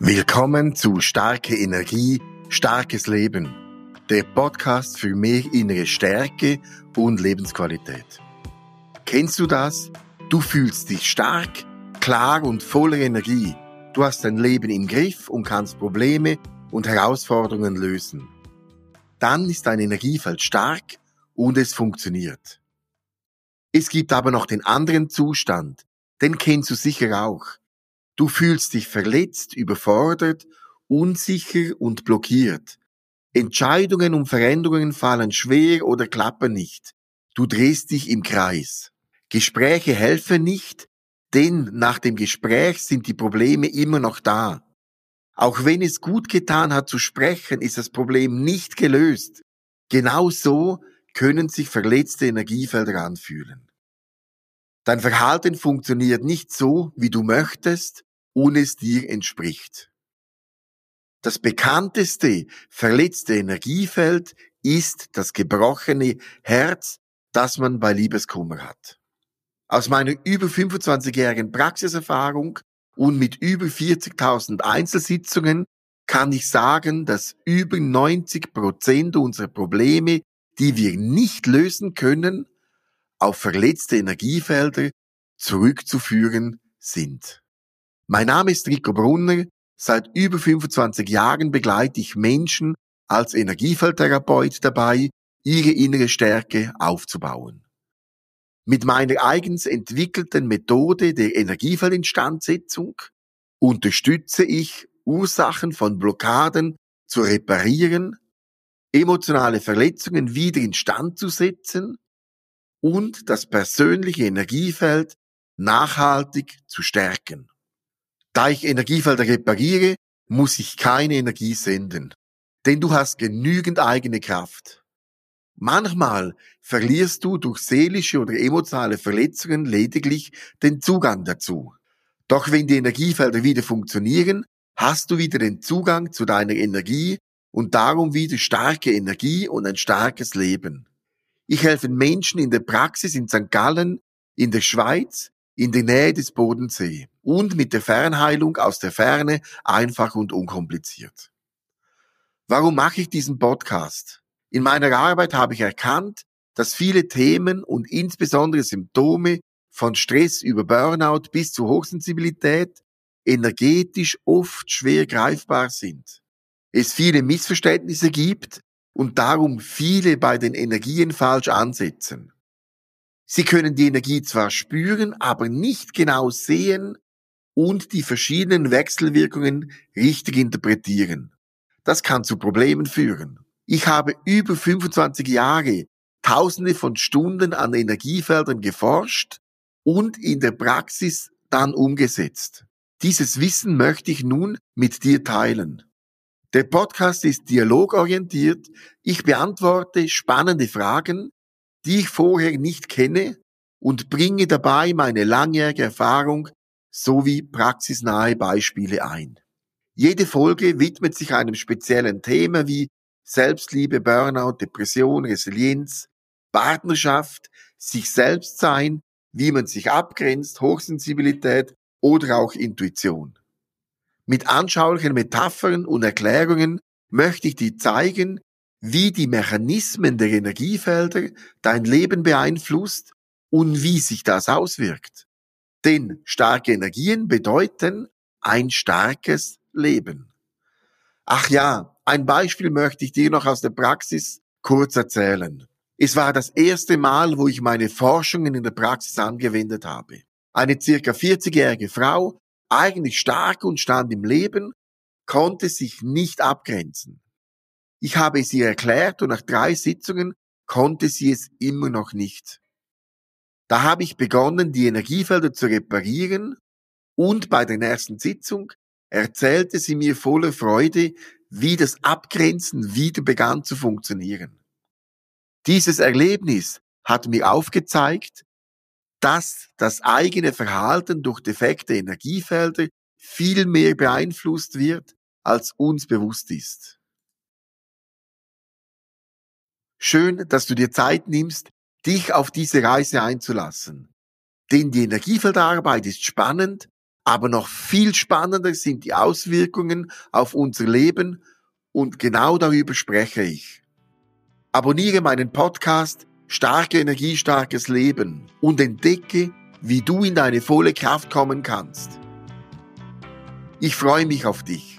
Willkommen zu Starke Energie, starkes Leben, der Podcast für mehr innere Stärke und Lebensqualität. Kennst du das? Du fühlst dich stark, klar und voller Energie. Du hast dein Leben im Griff und kannst Probleme und Herausforderungen lösen. Dann ist dein Energiefeld stark und es funktioniert. Es gibt aber noch den anderen Zustand, den kennst du sicher auch. Du fühlst dich verletzt, überfordert, unsicher und blockiert. Entscheidungen und Veränderungen fallen schwer oder klappen nicht. Du drehst dich im Kreis. Gespräche helfen nicht, denn nach dem Gespräch sind die Probleme immer noch da. Auch wenn es gut getan hat zu sprechen, ist das Problem nicht gelöst. Genau so können sich verletzte Energiefelder anfühlen. Dein Verhalten funktioniert nicht so, wie du möchtest, und es dir entspricht. Das bekannteste verletzte Energiefeld ist das gebrochene Herz, das man bei Liebeskummer hat. Aus meiner über 25-jährigen Praxiserfahrung und mit über 40.000 Einzelsitzungen kann ich sagen, dass über 90% unserer Probleme, die wir nicht lösen können, auf verletzte Energiefelder zurückzuführen sind. Mein Name ist Rico Brunner. Seit über 25 Jahren begleite ich Menschen als Energiefeldtherapeut dabei, ihre innere Stärke aufzubauen. Mit meiner eigens entwickelten Methode der Energiefeldinstandsetzung unterstütze ich, Ursachen von Blockaden zu reparieren, emotionale Verletzungen wieder instand zu setzen und das persönliche Energiefeld nachhaltig zu stärken. Da ich Energiefelder repariere, muss ich keine Energie senden, denn du hast genügend eigene Kraft. Manchmal verlierst du durch seelische oder emotionale Verletzungen lediglich den Zugang dazu. Doch wenn die Energiefelder wieder funktionieren, hast du wieder den Zugang zu deiner Energie und darum wieder starke Energie und ein starkes Leben. Ich helfe Menschen in der Praxis in St. Gallen, in der Schweiz, in der Nähe des Bodensee und mit der Fernheilung aus der Ferne einfach und unkompliziert. Warum mache ich diesen Podcast? In meiner Arbeit habe ich erkannt, dass viele Themen und insbesondere Symptome von Stress über Burnout bis zu Hochsensibilität energetisch oft schwer greifbar sind. Es viele Missverständnisse gibt und darum viele bei den Energien falsch ansetzen. Sie können die Energie zwar spüren, aber nicht genau sehen und die verschiedenen Wechselwirkungen richtig interpretieren. Das kann zu Problemen führen. Ich habe über 25 Jahre Tausende von Stunden an Energiefeldern geforscht und in der Praxis dann umgesetzt. Dieses Wissen möchte ich nun mit dir teilen. Der Podcast ist dialogorientiert. Ich beantworte spannende Fragen, die ich vorher nicht kenne und bringe dabei meine langjährige Erfahrung sowie praxisnahe Beispiele ein. Jede Folge widmet sich einem speziellen Thema wie Selbstliebe, Burnout, Depression, Resilienz, Partnerschaft, sich selbst sein, wie man sich abgrenzt, Hochsensibilität oder auch Intuition. Mit anschaulichen Metaphern und Erklärungen möchte ich dir zeigen, wie die Mechanismen der Energiefelder dein Leben beeinflusst und wie sich das auswirkt. Denn starke Energien bedeuten ein starkes Leben. Ach ja, ein Beispiel möchte ich dir noch aus der Praxis kurz erzählen. Es war das erste Mal, wo ich meine Forschungen in der Praxis angewendet habe. Eine circa 40-jährige Frau, eigentlich stark und stand im Leben, konnte sich nicht abgrenzen. Ich habe es ihr erklärt und nach 3 Sitzungen konnte sie es immer noch nicht. Da habe ich begonnen, die Energiefelder zu reparieren und bei der nächsten Sitzung erzählte sie mir voller Freude, wie das Abgrenzen wieder begann zu funktionieren. Dieses Erlebnis hat mir aufgezeigt, dass das eigene Verhalten durch defekte Energiefelder viel mehr beeinflusst wird, als uns bewusst ist. Schön, dass du dir Zeit nimmst, dich auf diese Reise einzulassen. Denn die Energiefeldarbeit ist spannend, Aber noch viel spannender sind die Auswirkungen auf unser Leben und genau darüber spreche ich. Abonniere meinen Podcast Starke Energie, starkes Leben und entdecke, wie du in deine volle Kraft kommen kannst. Ich freue mich auf dich.